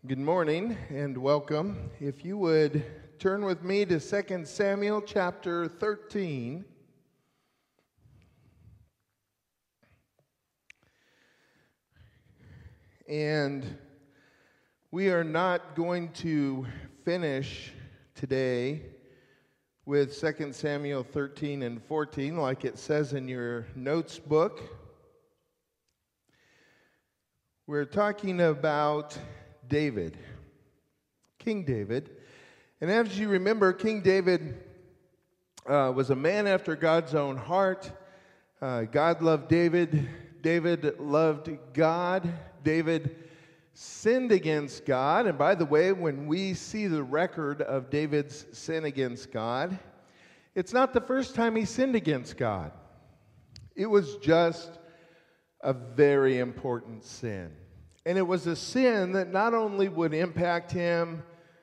Good morning and welcome. If you would turn with me to 2 Samuel chapter 13. And we are not going to finish today with 2 Samuel 13 and 14 like it says in your notes book. We're talking about David, King David. And as you remember, King David was a man after God's own heart. God loved David. David loved God. David sinned against God. And by the way, when we see the record of David's sin against God, it's not the first time he sinned against God. It was just a very important sin. And it was a sin that not only would impact him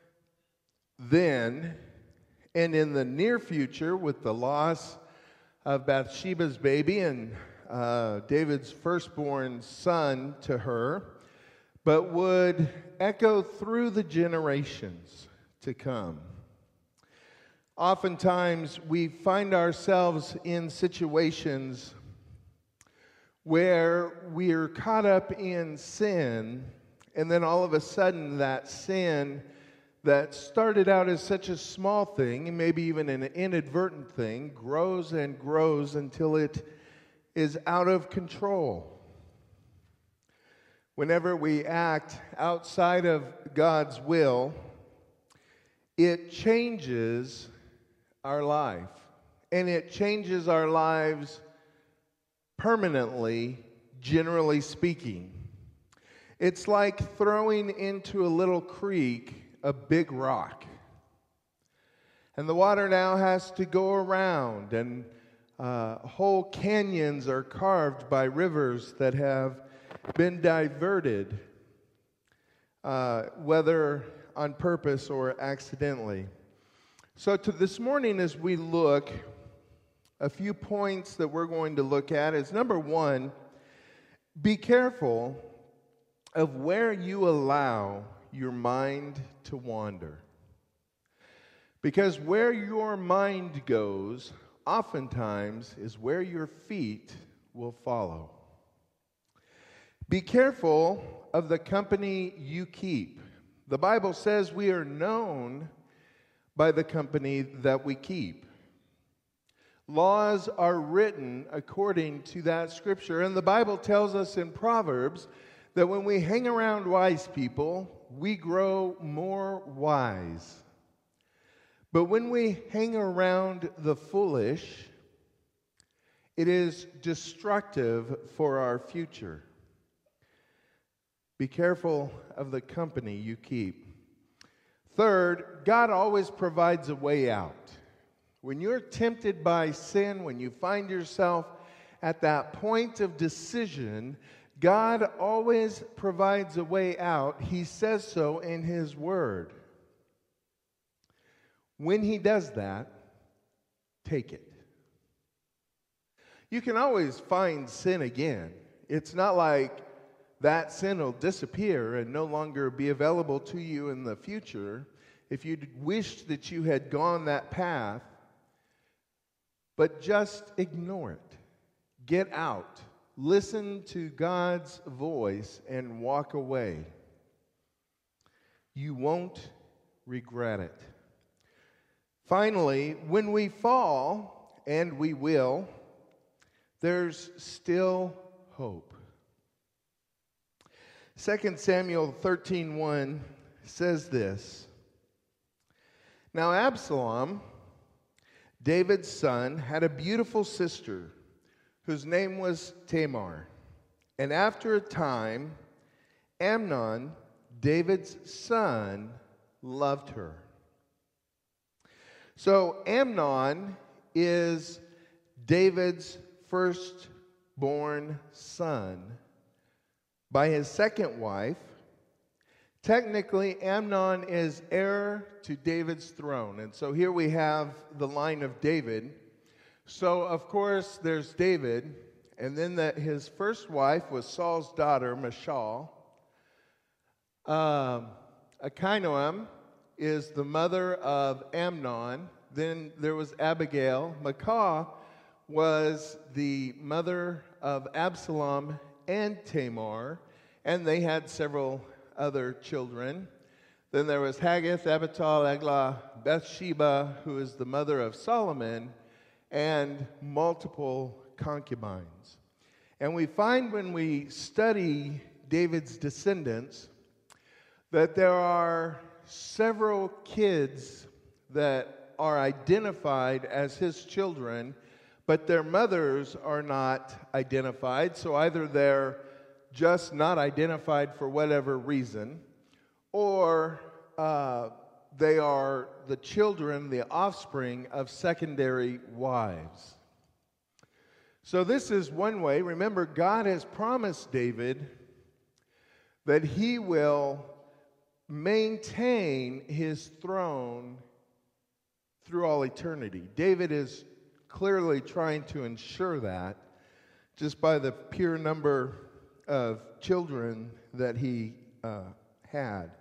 then and in the near future with the loss of Bathsheba's baby and David's firstborn son to her, but would echo through the generations to come. Oftentimes, we find ourselves in situations where we're caught up in sin, and then all of a sudden that sin that started out as such a small thing, and maybe even an inadvertent thing, grows and grows until it is out of control. Whenever we act outside of God's will, it changes our life, and it changes our lives permanently, generally speaking. It's like throwing into a little creek a big rock. And the water now has to go around, and whole canyons are carved by rivers that have been diverted, whether on purpose or accidentally. So this morning as we look, a few points that we're going to look at is, number one, be careful of where you allow your mind to wander. Because where your mind goes, oftentimes, is where your feet will follow. Be careful of the company you keep. The Bible says we are known by the company that we keep. Laws are written according to that scripture. And the Bible tells us in Proverbs that when we hang around wise people, we grow more wise. But when we hang around the foolish, it is destructive for our future. Be careful of the company you keep. Third, God always provides a way out. When you're tempted by sin, when you find yourself at that point of decision, God always provides a way out. He says so in His Word. When He does that, take it. You can always find sin again. It's not like that sin will disappear and no longer be available to you in the future if you wished that you had gone that path. But just ignore it. Get out. Listen to God's voice and walk away. You won't regret it. Finally, when we fall, and we will, there's still hope. 2 Samuel 13:1 says this. Now Absalom, David's son, had a beautiful sister whose name was Tamar. And after a time, Amnon, David's son, loved her. So Amnon is David's firstborn son by his second wife. Technically, Amnon is heir to David's throne. And so here we have the line of David. So, of course, there's David. And then his first wife was Saul's daughter, Michal. Ahinoam is the mother of Amnon. Then there was Abigail. Maacah was the mother of Absalom and Tamar, and they had several other children. Then there was Haggith, Abital, Eglah, Bathsheba, who is the mother of Solomon, and multiple concubines. And we find when we study David's descendants that there are several kids that are identified as his children, but their mothers are not identified. So either they're just not identified for whatever reason, or they are the children, the offspring of secondary wives. So this is one way. Remember, God has promised David that he will maintain his throne through all eternity. David is clearly trying to ensure that just by the pure number of children that he had.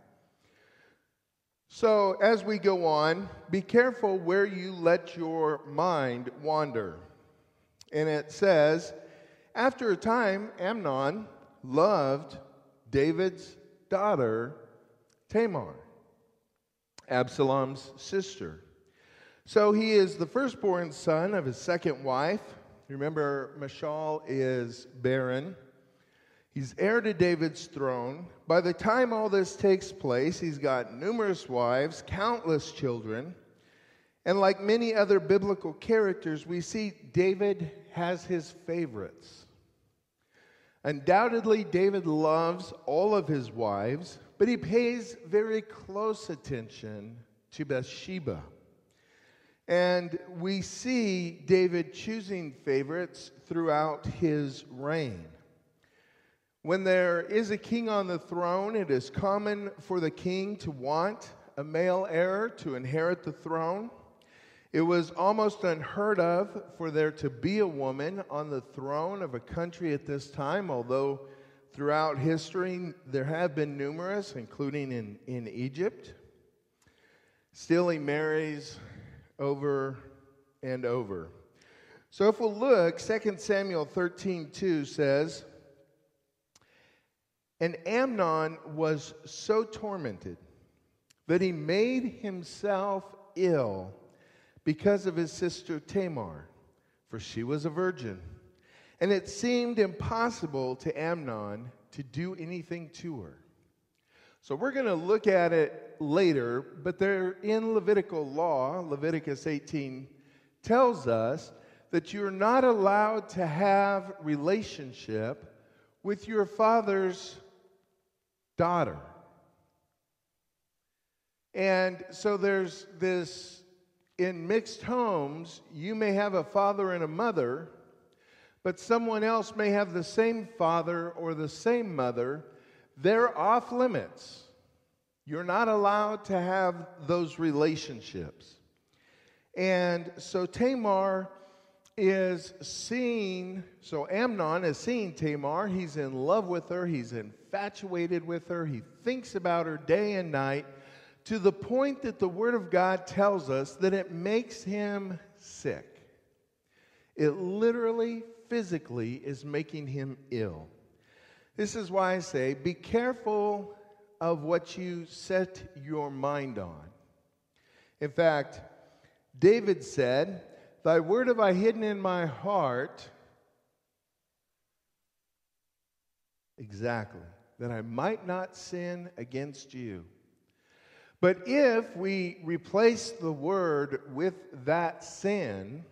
So as we go on, be careful where you let your mind wander. And it says, after a time, Amnon loved David's daughter, Tamar, Absalom's sister. So he is the firstborn son of his second wife. Remember, Michal is barren. He's heir to David's throne. By the time all this takes place, he's got numerous wives, countless children. And like many other biblical characters, we see David has his favorites. Undoubtedly, David loves all of his wives, but he pays very close attention to Bathsheba. And we see David choosing favorites throughout his reign. When there is a king on the throne, it is common for the king to want a male heir to inherit the throne. It was almost unheard of for there to be a woman on the throne of a country at this time, although throughout history there have been numerous, including in Egypt. Still, he marries over and over. So if we'll look, 2 Samuel 13:2 says, and Amnon was so tormented that he made himself ill because of his sister Tamar, for she was a virgin. And it seemed impossible to Amnon to do anything to her. So we're going to look at it later, but there in Levitical law, Leviticus 18 tells us that you're not allowed to have relationship with your father's daughter. And so there's this, in mixed homes, you may have a father and a mother, but someone else may have the same father or the same mother. They're off limits. You're not allowed to have those relationships. And so Tamar is seeing, so Amnon is seeing Tamar. He's in love with her. He's infatuated with her. He thinks about her day and night to the point that the Word of God tells us that it makes him sick. It literally, physically is making him ill. This is why I say, be careful of what you set your mind on. In fact, David said, thy word have I hidden in my heart, exactly, that I might not sin against you. But if we replace the word with that sin,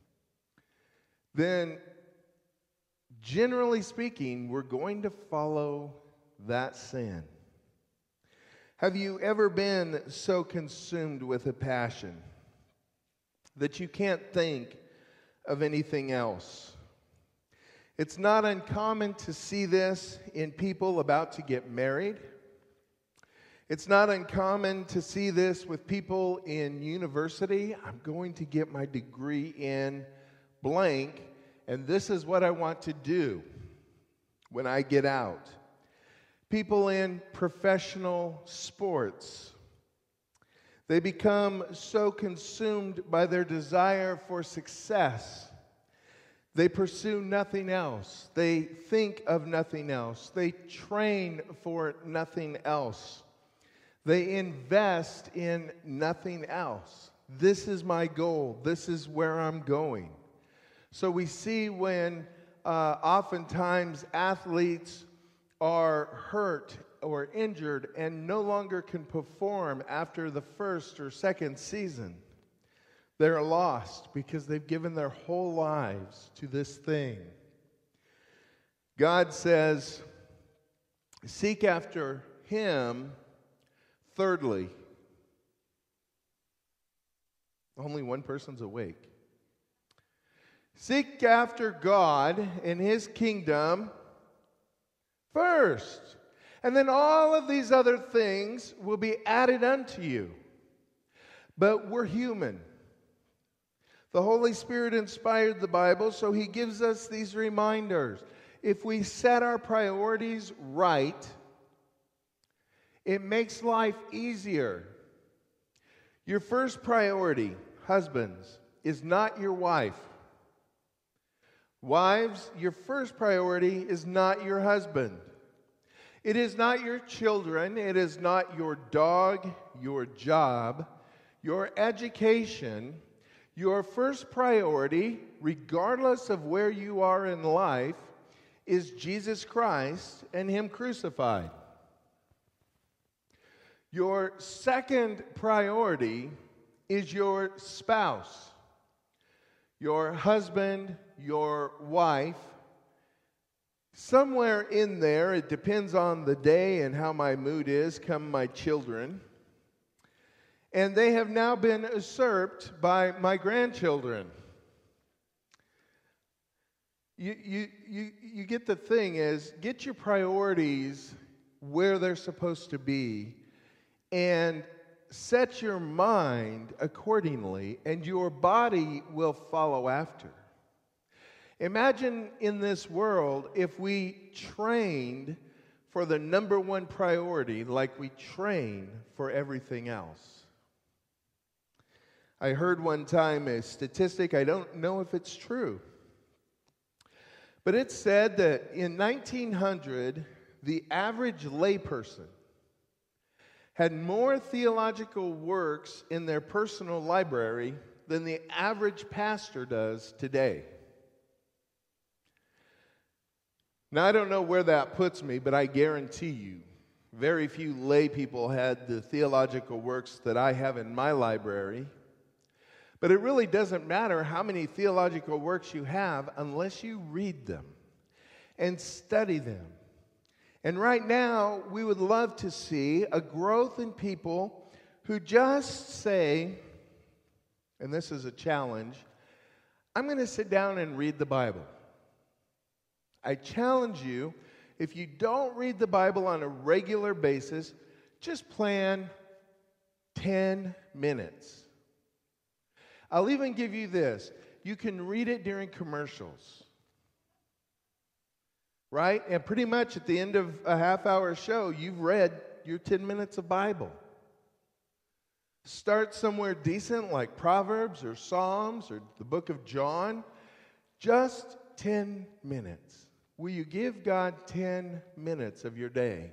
then generally speaking, we're going to follow that sin. Have you ever been so consumed with a passion that you can't think of anything else? It's not uncommon to see this in people about to get married. It's not uncommon to see this with people in university. I'm going to get my degree in blank, and this is what I want to do when I get out. People in professional sports. They become so consumed by their desire for success. They pursue nothing else. They think of nothing else. They train for nothing else. They invest in nothing else. This is my goal. This is where I'm going. So we see when oftentimes athletes are hurt or injured and no longer can perform after the first or second season. They're lost because they've given their whole lives to this thing. God says, seek after Him. Thirdly, only one person's awake. Seek after God and His kingdom first. And then all of these other things will be added unto you. But we're human. The Holy Spirit inspired the Bible, so He gives us these reminders. If we set our priorities right, it makes life easier. Your first priority, husbands, is not your wife. Wives, your first priority is not your husband. It is not your children. It is not your dog, your job, your education. Your first priority, regardless of where you are in life, is Jesus Christ and Him crucified. Your second priority is your spouse, your husband, your wife. Somewhere in there, it depends on the day and how my mood is, come my children. And they have now been usurped by my grandchildren. You get the thing is, get your priorities where they're supposed to be and set your mind accordingly, and your body will follow after. Imagine in this world if we trained for the number one priority like we train for everything else. I heard one time a statistic, I don't know if it's true, but it said that in 1900, the average layperson had more theological works in their personal library than the average pastor does today. Now, I don't know where that puts me, but I guarantee you, very few lay people had the theological works that I have in my library. But it really doesn't matter how many theological works you have unless you read them and study them. And right now, we would love to see a growth in people who just say, and this is a challenge, I'm going to sit down and read the Bible. I challenge you, if you don't read the Bible on a regular basis, just plan 10 minutes. I'll even give you this. You can read it during commercials. Right? And pretty much at the end of a half-hour show, you've read your 10 minutes of Bible. Start somewhere decent like Proverbs or Psalms or the book of John. Just 10 minutes. Will you give God 10 minutes of your day?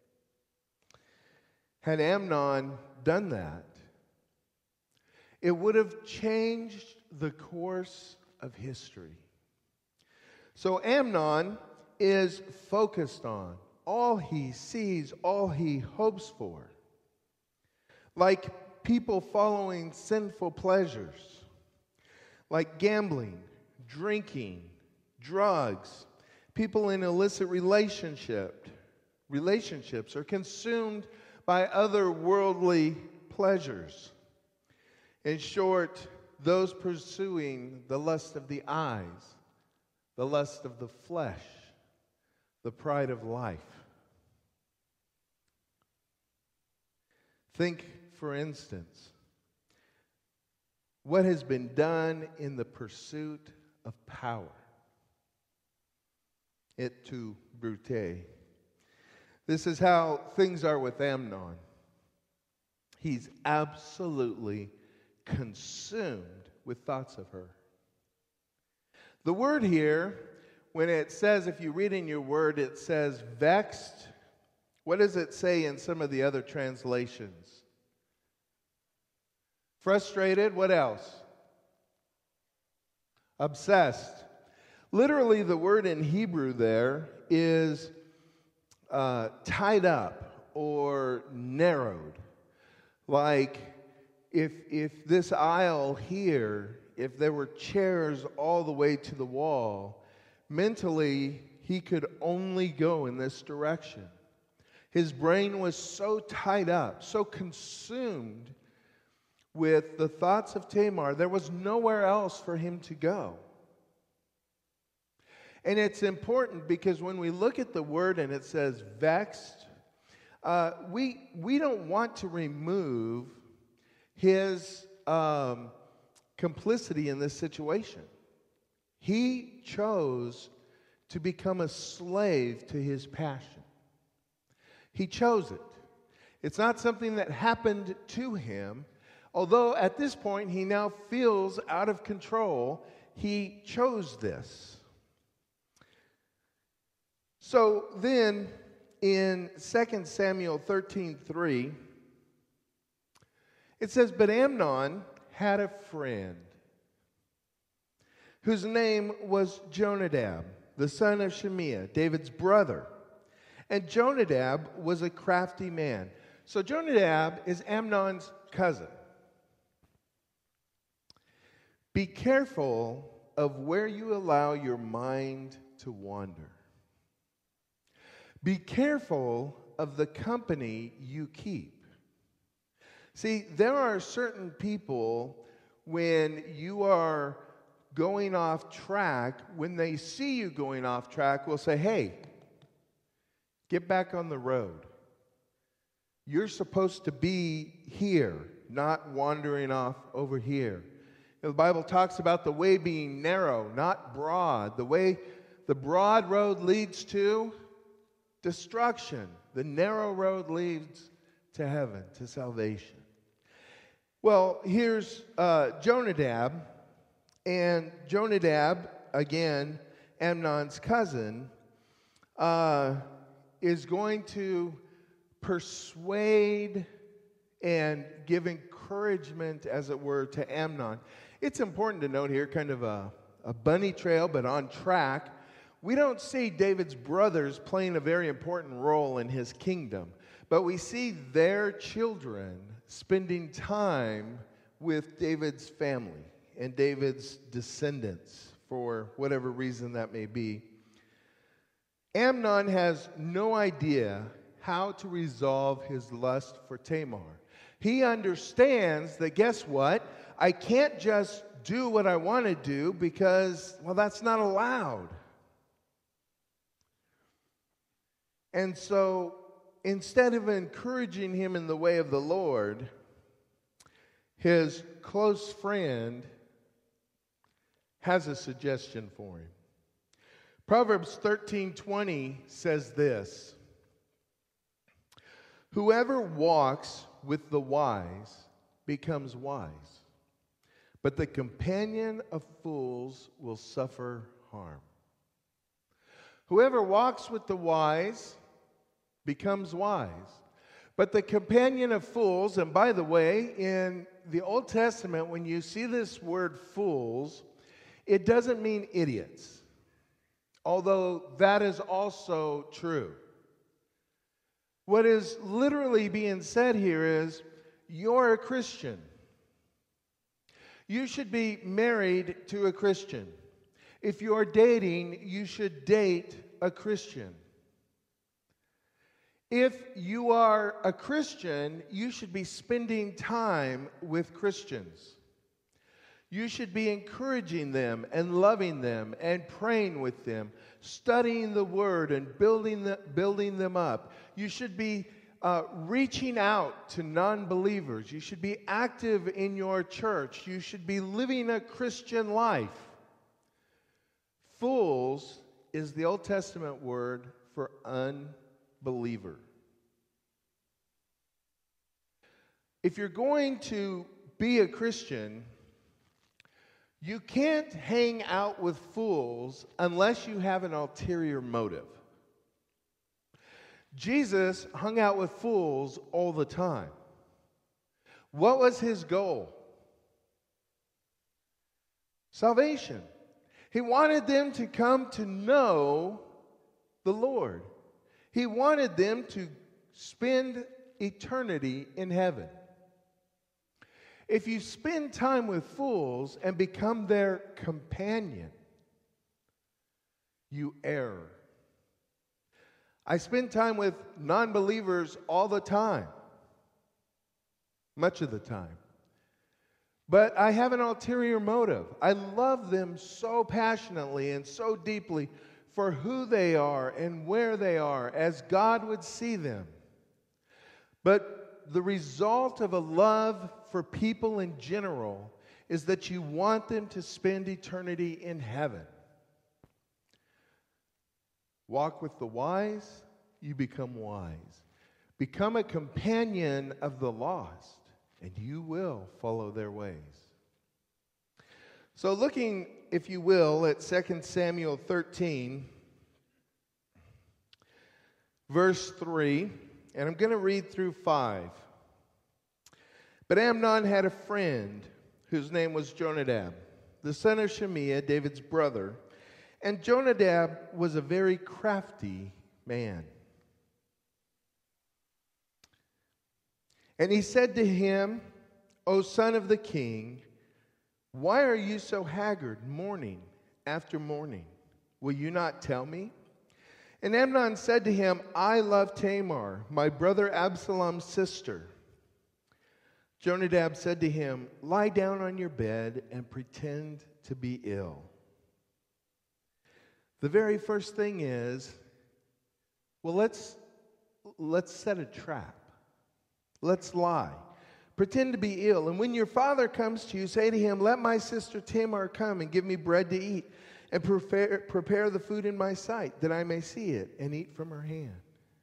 Had Amnon done that, it would have changed the course of history. So Amnon is focused on all he sees, all he hopes for. Like people following sinful pleasures, like gambling, drinking, drugs. People in illicit relationships are consumed by other worldly pleasures. In short, those pursuing the lust of the eyes, the lust of the flesh, the pride of life. Think, for instance, what has been done in the pursuit of power. Et tu, Brute. This is how things are with Amnon. He's absolutely consumed with thoughts of her. The word here, when it says, if you read in your word, it says vexed. What does it say in some of the other translations? Frustrated. What else? Obsessed. Literally, the word in Hebrew there is tied up or narrowed. Like if this aisle here, if there were chairs all the way to the wall, mentally he could only go in this direction. His brain was so tied up, so consumed with the thoughts of Tamar, there was nowhere else for him to go. And it's important because when we look at the word and it says vexed, we don't want to remove his complicity in this situation. He chose to become a slave to his passion. He chose it. It's not something that happened to him, although at this point he now feels out of control. He chose this. So then in 2 Samuel 13:3, it says, "But Amnon had a friend whose name was Jonadab, the son of Shimeah, David's brother. And Jonadab was a crafty man." So Jonadab is Amnon's cousin. Be careful of where you allow your mind to wander. Be careful of the company you keep. See, there are certain people, when you are going off track, when they see you going off track, will say, "Hey, get back on the road. You're supposed to be here, not wandering off over here." The Bible talks about the way being narrow, not broad. The broad road leads to destruction. The narrow road leads to heaven, to salvation. Well, here's Jonadab. And Jonadab, again, Amnon's cousin, is going to persuade and give encouragement, as it were, to Amnon. It's important to note here, kind of a bunny trail, but on track. We don't see David's brothers playing a very important role in his kingdom, but we see their children spending time with David's family and David's descendants, for whatever reason that may be. Amnon has no idea how to resolve his lust for Tamar. He understands that, guess what? I can't just do what I want to do because, well, that's not allowed. And so, instead of encouraging him in the way of the Lord, his close friend has a suggestion for him. Proverbs 13:20 says this: "Whoever walks with the wise becomes wise, but the companion of fools will suffer harm." Whoever walks with the wise becomes wise, but the companion of fools, and by the way, in the Old Testament, when you see this word fools, it doesn't mean idiots, although that is also true. What is literally being said here is, you're a Christian. You should be married to a Christian. If you're dating, you should date a Christian. If you are a Christian, you should be spending time with Christians. You should be encouraging them and loving them and praying with them, studying the Word and building them up. You should be reaching out to non-believers. You should be active in your church. You should be living a Christian life. Fools is the Old Testament word for unbelievers. believer. If you're going to be a Christian, you can't hang out with fools unless you have an ulterior motive. Jesus hung out with fools all the time. What was his goal? Salvation. He wanted them to come to know the Lord. He wanted them to spend eternity in heaven. If you spend time with fools and become their companion, you err. I spend time with non-believers all the time, much of the time. But I have an ulterior motive. I love them so passionately and so deeply for who they are and where they are, as God would see them. But the result of a love for people in general is that you want them to spend eternity in heaven. Walk with the wise, you become wise. Become a companion of the lost, and you will follow their ways. So looking, if you will, at 2 Samuel 13, verse 3, and I'm going to read through 5. But Amnon had a friend whose name was Jonadab, the son of Shimea, David's brother. And Jonadab was a very crafty man. And he said to him, O son of the king, why are you so haggard morning after morning? Will you not tell me? And Amnon said to him, I love Tamar, my brother Absalom's sister. Jonadab said to him, lie down on your bed and pretend to be ill. The very first thing is, well, let's set a trap. Let's lie. Pretend to be ill. And when your father comes to you, say to him, let my sister Tamar come and give me bread to eat, and prepare the food in my sight, that I may see it and eat from her hand.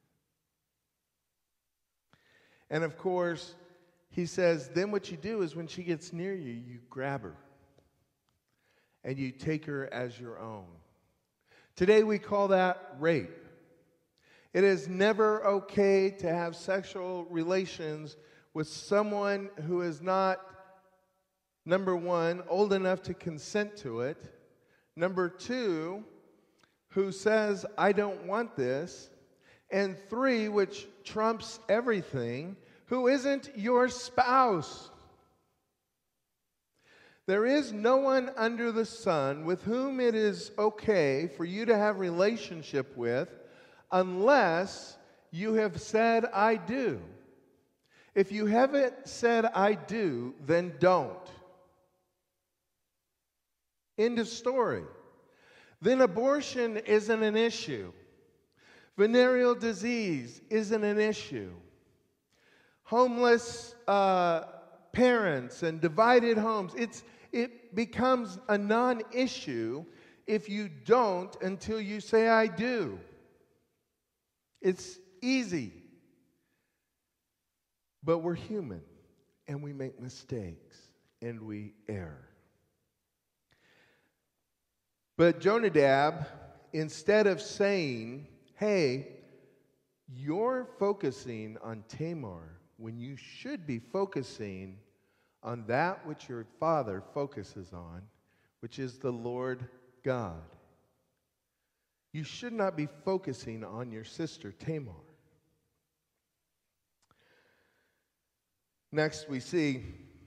And of course, he says, then what you do is when she gets near you, you grab her and you take her as your own. Today we call that rape. It is never okay to have sexual relations with someone who is not, number one, old enough to consent to it. Number two, who says, I don't want this. And three, which trumps everything, who isn't your spouse. There is no one under the sun with whom it is okay for you to have relationship with unless you have said, I do. If you haven't said, I do, then don't. End of story. Then abortion isn't an issue. Venereal disease isn't an issue. Homeless parents and divided homes, it becomes a non-issue if you don't until you say, I do. It's easy. But we're human, and we make mistakes, and we err. But Jonadab, instead of saying, hey, you're focusing on Tamar when you should be focusing on that which your father focuses on, which is the Lord God. You should not be focusing on your sister Tamar. Next we see,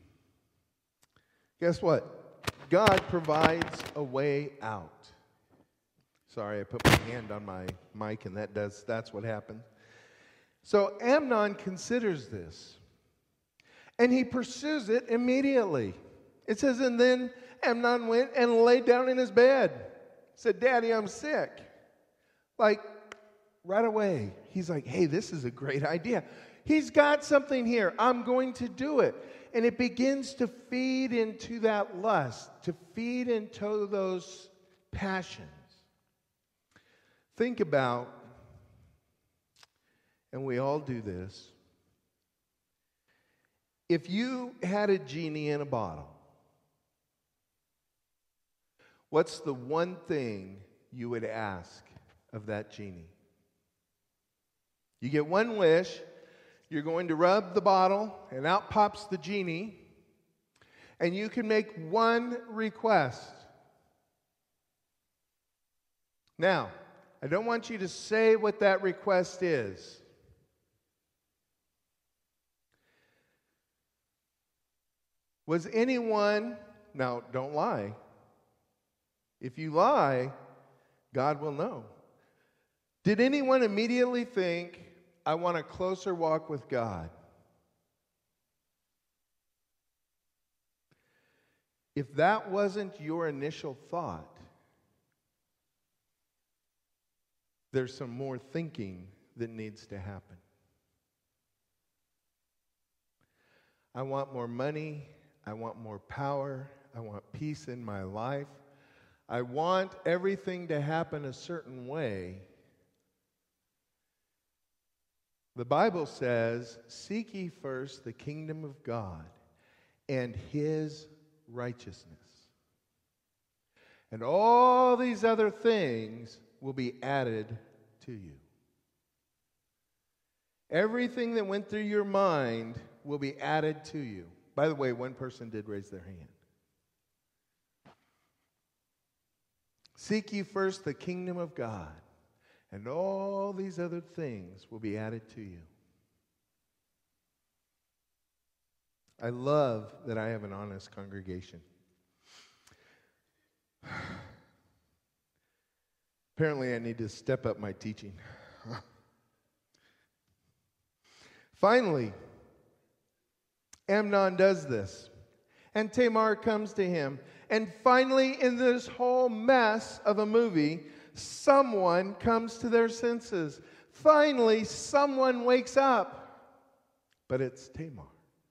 guess what? God provides a way out. Sorry, I put my hand on my mic and that's what happened. So Amnon considers this. And he pursues it immediately. It says, and then Amnon went and laid down in his bed. Said, Daddy, I'm sick. Like, right away, he's like, hey, this is a great idea. He's got something here. I'm going to do it. And it begins to feed into that lust, to feed into those passions. Think about and we all do this. If you had a genie in a bottle, what's the one thing you would ask of that genie? You get one wish, you're going to rub the bottle, and out pops the genie, and you can make one request. Now, I don't want you to say what that request is. Was anyone, now don't lie. If you lie, God will know. Did anyone immediately think, I want a closer walk with God? If that wasn't your initial thought, there's some more thinking that needs to happen. I want more money. I want more power. I want peace in my life. I want everything to happen a certain way. The Bible says, seek ye first the kingdom of God and His righteousness. And all these other things will be added to you. Everything that went through your mind will be added to you. By the way, one person did raise their hand. Seek ye first the kingdom of God, and all these other things will be added to you. I love that I have an honest congregation. Apparently, I need to step up my teaching. Finally, Amnon does this, and Tamar comes to him. And finally, in this whole mess of a movie, someone comes to their senses. Finally, someone wakes up. But it's Tamar.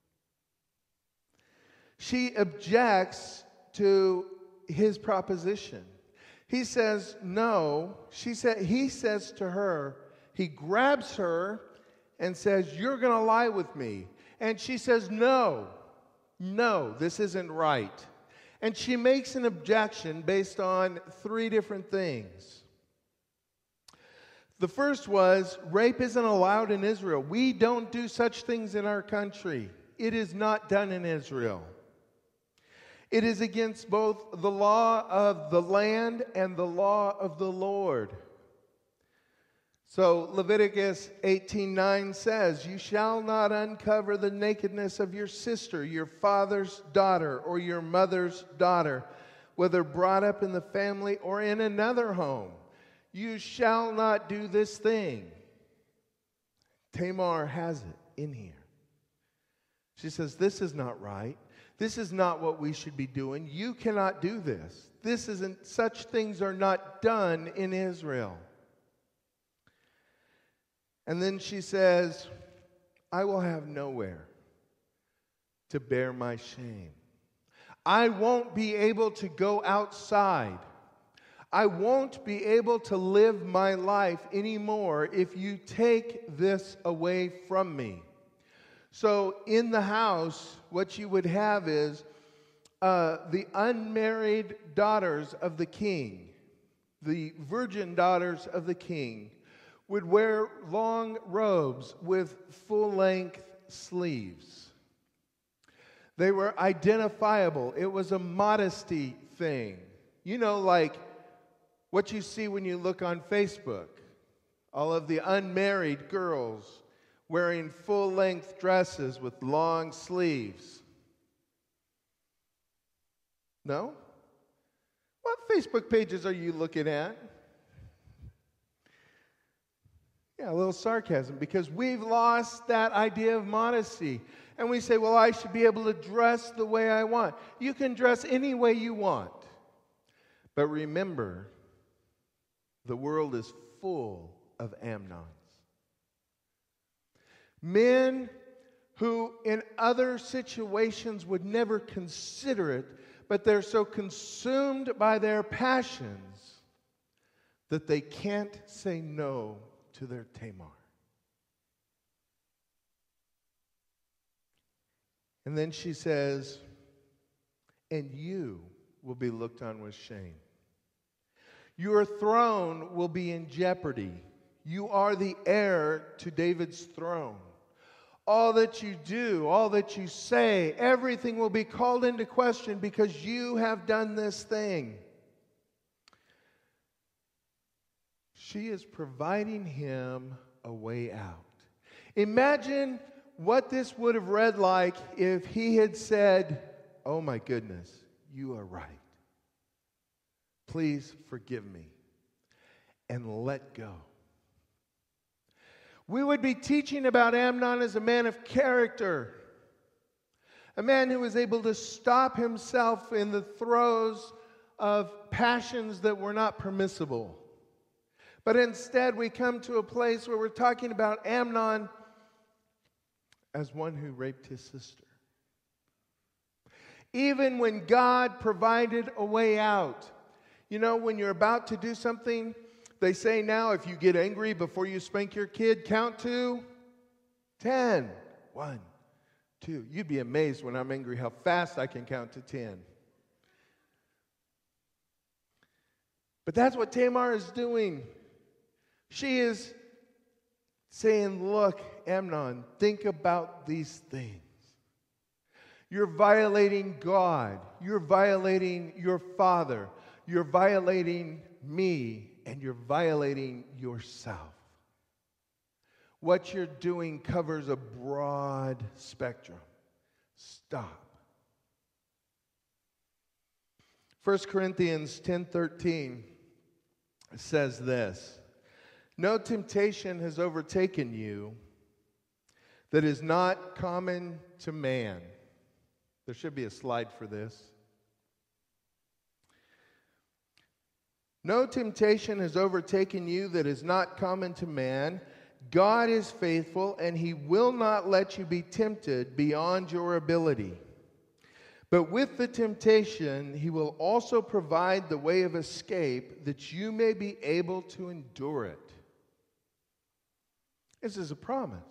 She objects to his proposition. He says no. He says to her, he grabs her and says, you're going to lie with me. And she says, no, this isn't right. And she makes an objection based on three different things. The first was, rape isn't allowed in Israel. We don't do such things in our country. It is not done in Israel. It is against both the law of the land and the law of the Lord. So Leviticus 18:9 says, you shall not uncover the nakedness of your sister, your father's daughter, or your mother's daughter, whether brought up in the family or in another home. You shall not do this thing. Tamar has it in here. She says, this is not right. This is not what we should be doing. You cannot do this. Such things are not done in Israel. And then she says, I will have nowhere to bear my shame. I won't be able to go outside. I won't be able to live my life anymore if you take this away from me. So in the house, what you would have is the unmarried daughters of the king, the virgin daughters of the king, would wear long robes with full-length sleeves. They were identifiable. It was a modesty thing. You know, like what you see when you look on Facebook. All of the unmarried girls wearing full-length dresses with long sleeves. No? What Facebook pages are you looking at? Yeah, a little sarcasm, because we've lost that idea of modesty. And we say, well, I should be able to dress the way I want. You can dress any way you want. But remember, the world is full of Amnons. Men who in other situations would never consider it, but they're so consumed by their passions that they can't say no to their Tamar. And then she says, and you will be looked on with shame. Your throne will be in jeopardy. You are the heir to David's throne. All that you do, all that you say, everything will be called into question because you have done this thing. She is providing him a way out. Imagine what this would have read like if he had said, oh my goodness, you are right. Please forgive me and let go. We would be teaching about Amnon as a man of character, a man who was able to stop himself in the throes of passions that were not permissible. But instead, we come to a place where we're talking about Amnon as one who raped his sister. Even when God provided a way out. You know, when you're about to do something, they say now if you get angry before you spank your kid, count to 10. 1, 2. You'd be amazed when I'm angry how fast I can count to 10. But that's what Tamar is doing. She is saying, look, Amnon, think about these things. You're violating God. You're violating your father. You're violating me. And you're violating yourself. What you're doing covers a broad spectrum. Stop. 1 Corinthians 10:13 says this. No temptation has overtaken you that is not common to man. There should be a slide for this. No temptation has overtaken you that is not common to man. God is faithful, and he will not let you be tempted beyond your ability. But with the temptation, he will also provide the way of escape that you may be able to endure it. This is a promise.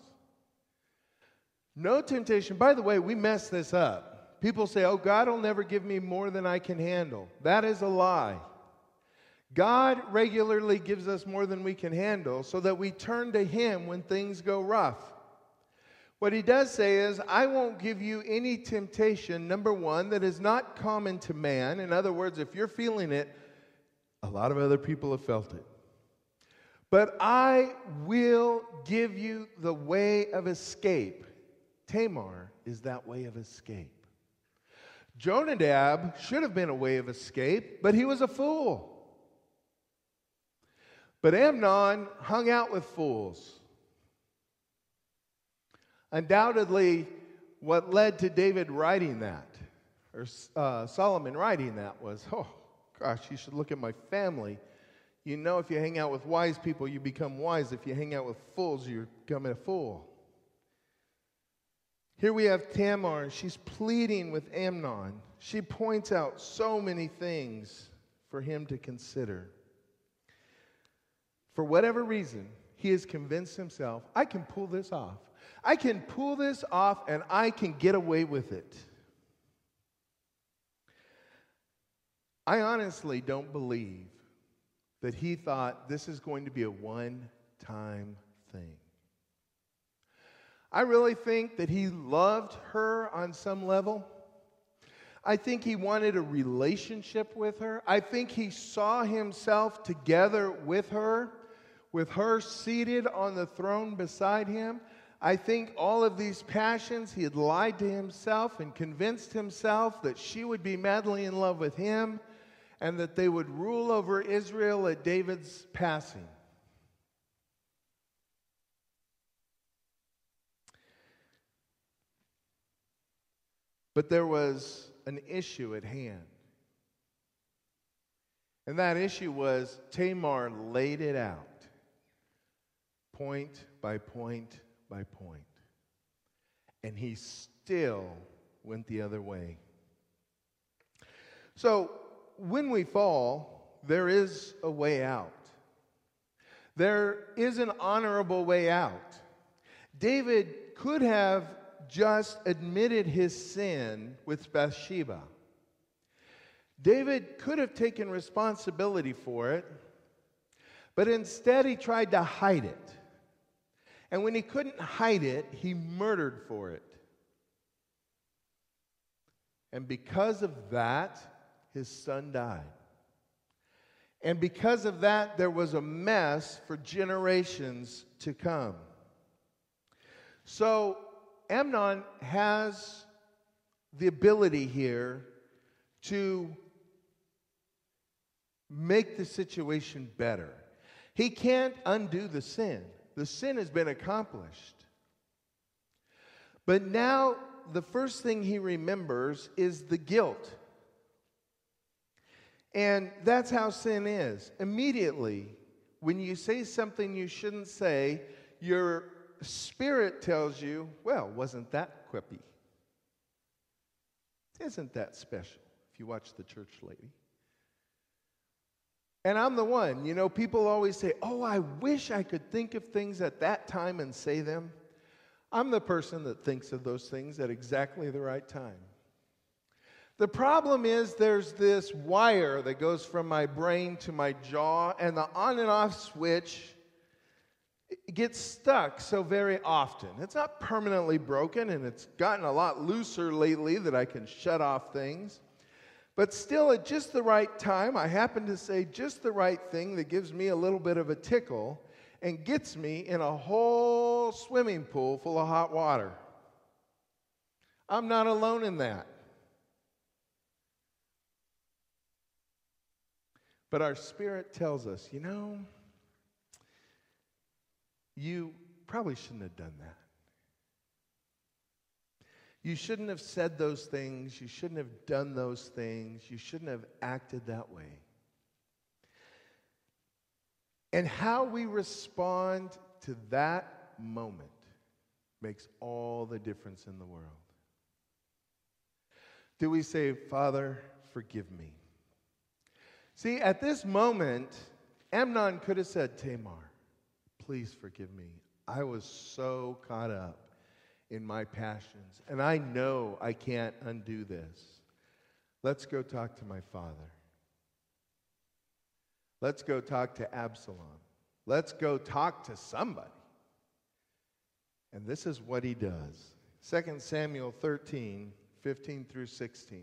No temptation. By the way, we mess this up. People say, oh, God will never give me more than I can handle. That is a lie. God regularly gives us more than we can handle so that we turn to him when things go rough. What he does say is, I won't give you any temptation, number one, that is not common to man. In other words, if you're feeling it, a lot of other people have felt it. But I will give you the way of escape. Tamar is that way of escape. Jonadab should have been a way of escape, but he was a fool. But Amnon hung out with fools. Undoubtedly, what led to David writing that, or Solomon writing that, was, oh, gosh, you should look at my family. You know, if you hang out with wise people, you become wise. If you hang out with fools, you become a fool. Here we have Tamar. She's pleading with Amnon. She points out so many things for him to consider. For whatever reason, he has convinced himself, I can pull this off. I can pull this off and I can get away with it. I honestly don't believe that he thought this is going to be a one-time thing. I really think that he loved her on some level. I think he wanted a relationship with her. I think he saw himself together with her seated on the throne beside him. I think all of these passions, he had lied to himself and convinced himself that she would be madly in love with him and that they would rule over Israel at David's passing. But there was an issue at hand. And that issue was Tamar laid it out. Point by point by point. And he still went the other way. So, when we fall, there is a way out. There is an honorable way out. David could have just admitted his sin with Bathsheba. David could have taken responsibility for it, but instead he tried to hide it. And when he couldn't hide it, he murdered for it. And because of that, his son died. And because of that, there was a mess for generations to come. So Amnon has the ability here to make the situation better. He can't undo the sin. The sin has been accomplished. But now the first thing he remembers is the guilt. And that's how sin is. Immediately, when you say something you shouldn't say, your spirit tells you, well, wasn't that quippy? Isn't that special? If you watch the church lady. And I'm the one, people always say, oh, I wish I could think of things at that time and say them. I'm the person that thinks of those things at exactly the right time. The problem is there's this wire that goes from my brain to my jaw, and the on and off switch gets stuck so very often. It's not permanently broken, and it's gotten a lot looser lately that I can shut off things. But still, at just the right time, I happen to say just the right thing that gives me a little bit of a tickle and gets me in a whole swimming pool full of hot water. I'm not alone in that. But our spirit tells us, you probably shouldn't have done that. You shouldn't have said those things. You shouldn't have done those things. You shouldn't have acted that way. And how we respond to that moment makes all the difference in the world. Do we say, Father, forgive me? See, at this moment, Amnon could have said, Tamar, please forgive me. I was so caught up in my passions, and I know I can't undo this. Let's go talk to my father. Let's go talk to Absalom. Let's go talk to somebody. And this is what he does. 2 Samuel 13, 15 through 16.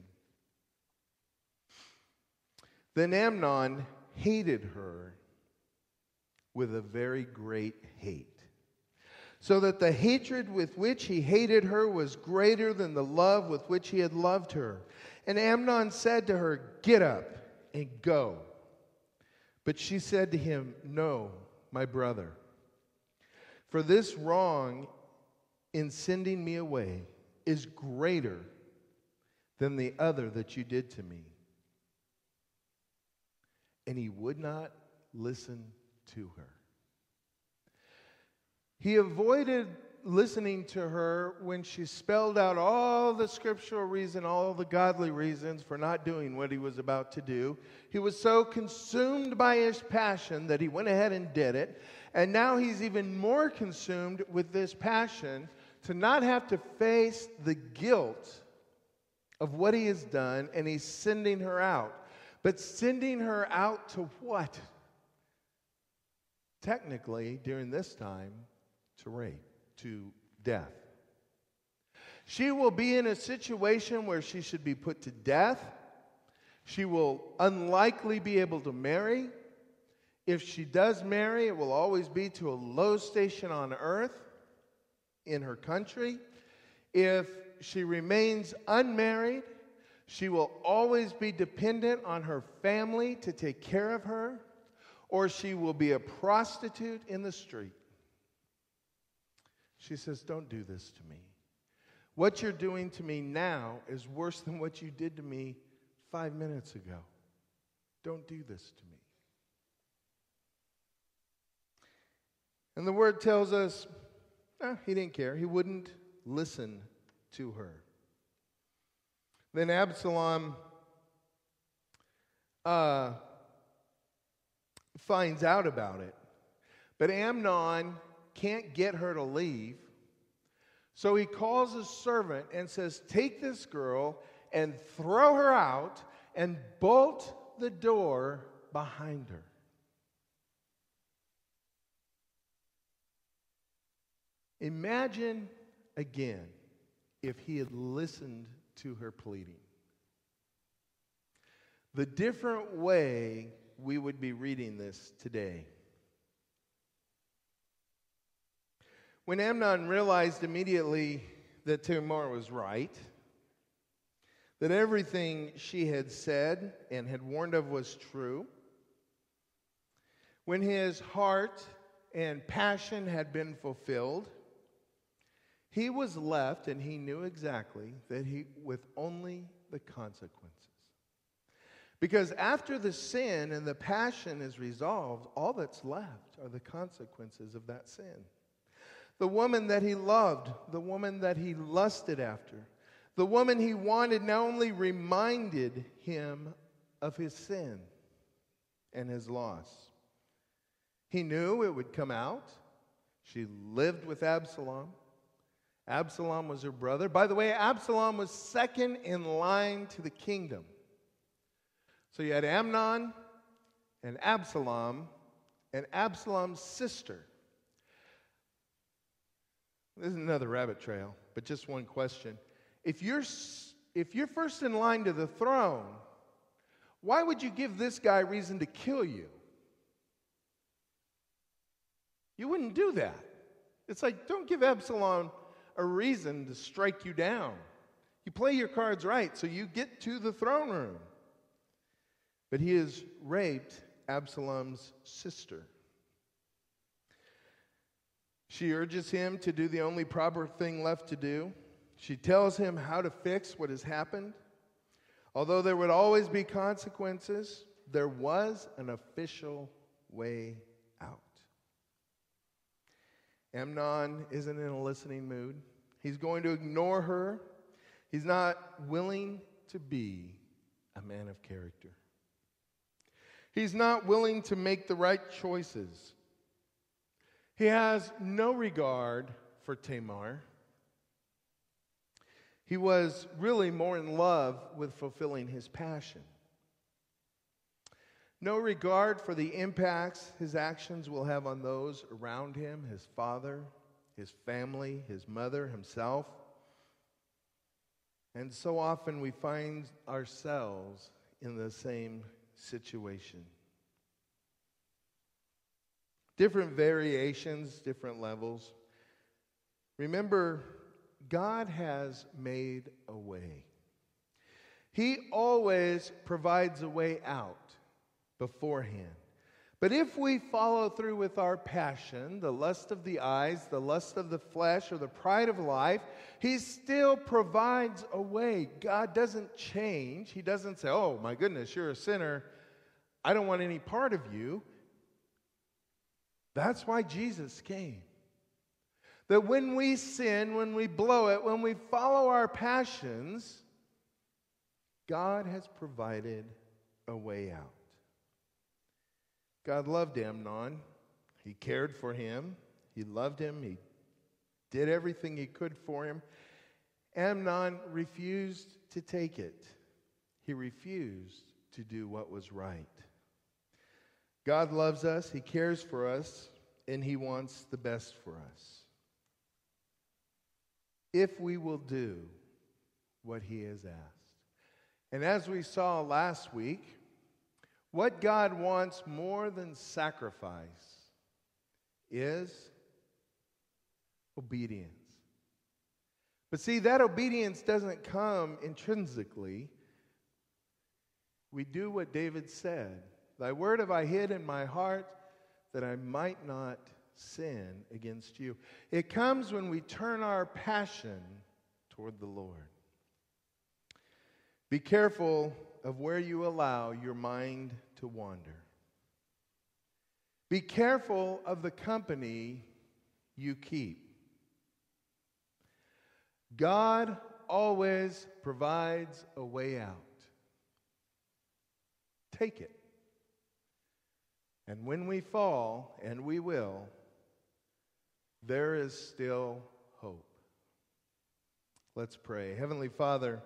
Then Amnon hated her with a very great hate, so that the hatred with which he hated her was greater than the love with which he had loved her. And Amnon said to her, get up and go. But she said to him, no, my brother, for this wrong in sending me away is greater than the other that you did to me. And he would not listen to her. He avoided listening to her when she spelled out all the scriptural reason, all the godly reasons for not doing what he was about to do. He was so consumed by his passion that he went ahead and did it. And now he's even more consumed with this passion to not have to face the guilt of what he has done, and he's sending her out. But sending her out to what? Technically, during this time, to rape, to death. She will be in a situation where she should be put to death. She will unlikely be able to marry. If she does marry, it will always be to a low station on earth in her country. If she remains unmarried, she will always be dependent on her family to take care of her, or she will be a prostitute in the street. She says, don't do this to me. What you're doing to me now is worse than what you did to me 5 minutes ago. Don't do this to me. And the word tells us, he didn't care. He wouldn't listen to her. Then Absalom finds out about it. But Amnon can't get her to leave. So he calls his servant and says, take this girl and throw her out and bolt the door behind her. Imagine again if he had listened to her pleading. The different way we would be reading this today. When Amnon realized immediately that Tamar was right, that everything she had said and had warned of was true, when his heart and passion had been fulfilled, he was left, and he knew exactly that with only the consequences. Because after the sin and the passion is resolved, all that's left are the consequences of that sin. The woman that he loved, the woman that he lusted after, the woman he wanted now only reminded him of his sin and his loss. He knew it would come out. She lived with Absalom. Absalom was her brother. By the way, Absalom was second in line to the kingdom. So you had Amnon and Absalom's sister. This is another rabbit trail, but just one question. If you're first in line to the throne, why would you give this guy reason to kill you? You wouldn't do that. It's like, don't give Absalom a reason to strike you down. You play your cards right, so you get to the throne room. But he has raped Absalom's sister. She urges him to do the only proper thing left to do. She tells him how to fix what has happened. Although there would always be consequences, there was an official way out. Amnon isn't in a listening mood. He's going to ignore her. He's not willing to be a man of character. He's not willing to make the right choices. He has no regard for Tamar. He was really more in love with fulfilling his passion. No regard for the impacts his actions will have on those around him, his father, his family, his mother, himself. And so often we find ourselves in the same situation. Different variations, different levels. Remember, God has made a way. He always provides a way out beforehand. But if we follow through with our passion, the lust of the eyes, the lust of the flesh, or the pride of life, He still provides a way. God doesn't change. He doesn't say, oh my goodness, you're a sinner. I don't want any part of you. That's why Jesus came. That when we sin, when we blow it, when we follow our passions, God has provided a way out. God loved Amnon. He cared for him. He loved him. He did everything he could for him. Amnon refused to take it. He refused to do what was right. God loves us. He cares for us. And He wants the best for us. If we will do what He has asked. And as we saw last week, what God wants more than sacrifice is obedience. But see, that obedience doesn't come intrinsically. We do what David said. Thy word have I hid in my heart that I might not sin against you. It comes when we turn our passion toward the Lord. Be careful of where you allow your mind to wander. Be careful of the company you keep. God always provides a way out. Take it. And when we fall, and we will, there is still hope. Let's pray. Heavenly Father,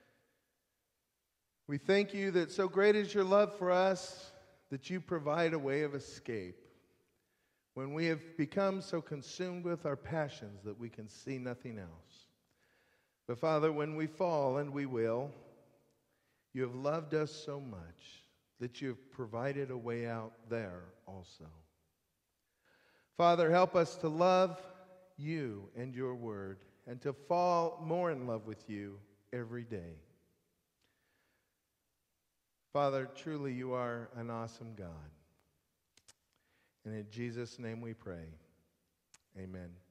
we thank you that so great is your love for us that you provide a way of escape when we have become so consumed with our passions that we can see nothing else. But Father, when we fall, and we will, you have loved us so much that you have provided a way out there also. Father, help us to love you and your word and to fall more in love with you every day. Father, truly you are an awesome God. And in Jesus' name we pray. Amen.